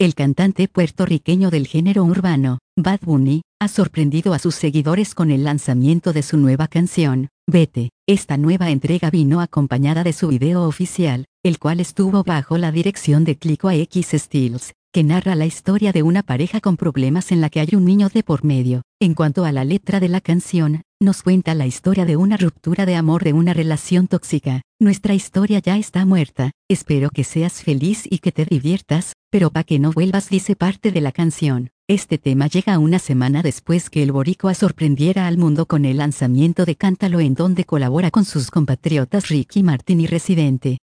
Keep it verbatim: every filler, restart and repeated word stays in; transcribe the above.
El cantante puertorriqueño del género urbano, Bad Bunny, ha sorprendido a sus seguidores con el lanzamiento de su nueva canción, Vete. Esta nueva entrega vino acompañada de su video oficial, el cual estuvo bajo la dirección de Clico X Styles, que narra la historia de una pareja con problemas en la que hay un niño de por medio. En cuanto a la letra de la canción, nos cuenta la historia de una ruptura de amor de una relación tóxica. Nuestra historia ya está muerta, espero que seas feliz y que te diviertas, pero pa' que no vuelvas, dice parte de la canción. Este tema llega una semana después que el boricua sorprendiera al mundo con el lanzamiento de Cántalo, en donde colabora con sus compatriotas Ricky Martin y Residente.